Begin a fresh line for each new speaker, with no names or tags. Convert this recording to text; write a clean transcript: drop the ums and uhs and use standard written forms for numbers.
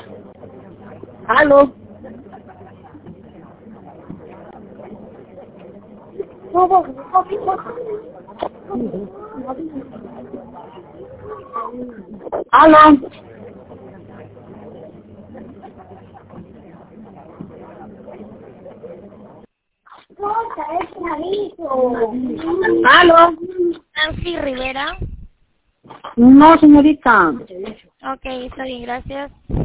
¿Aló? ¿Aló? ¿Aló?
Nancy Rivera.
No, señorita.
Ok, está bien, gracias.